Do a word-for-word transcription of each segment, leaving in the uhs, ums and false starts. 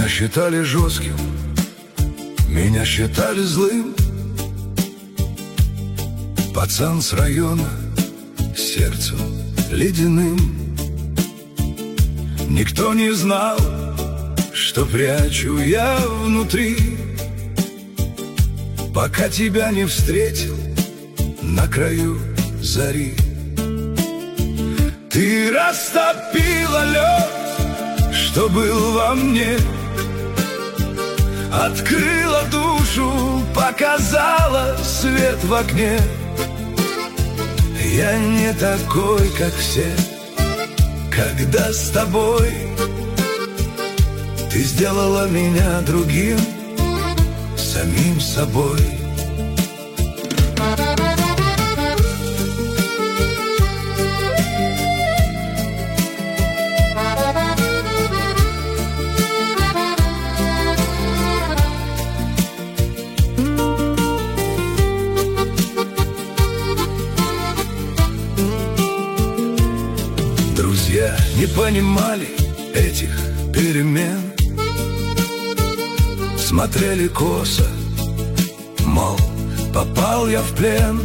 считали жестким, меня считали злым. Пацан с района, сердцем ледяным. Никто не знал, что прячу я внутри, пока тебя не встретил на краю зари. Ты растопила лед, что был во мне, открыла душу, показала свет в окне. Я не такой, как все, когда с тобой ты сделала меня другим, самим собой. Друзья не понимали этих перемен, смотрели косо, мол, попал я в плен.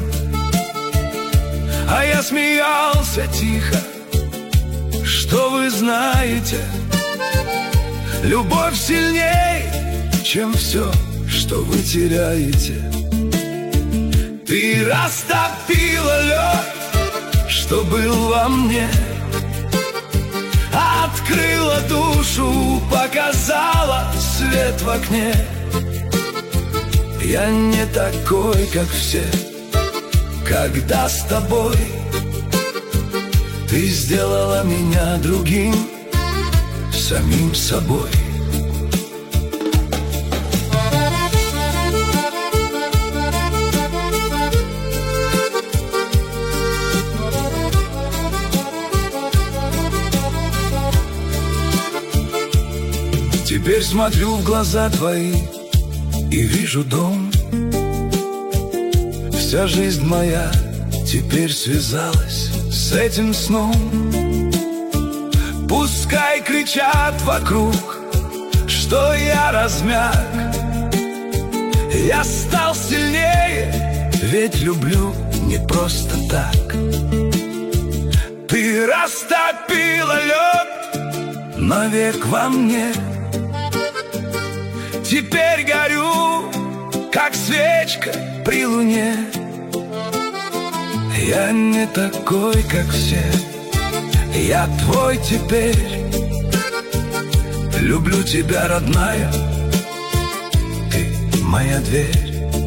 А я смеялся тихо, что вы знаете, любовь сильней, чем все, что вы теряете. Ты растопила лед, что был во мне, открыла душу, показала свет в окне. Я не такой, как все, когда с тобой ты сделала меня другим, самим собой. Теперь смотрю в глаза твои и вижу дом. Вся жизнь моя теперь связалась с этим сном. Пускай кричат вокруг, что я размяк, я стал сильнее, ведь люблю не просто так. Ты растопила лед навек во мне, теперь горю, как свечка при луне. Я не такой, как все, я твой теперь. Люблю тебя, родная, ты моя дверь.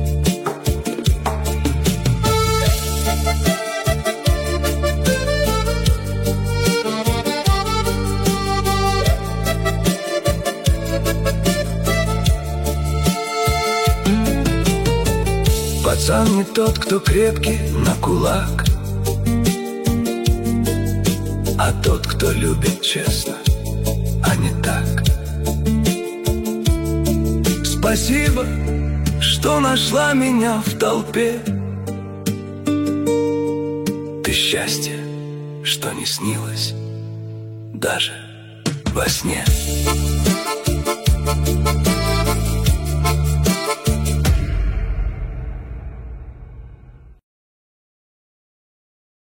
Пацан не тот, кто крепкий на кулак, а тот, кто любит честно, а не так. Спасибо, что нашла меня в толпе. Ты счастье, что не снилось даже во сне.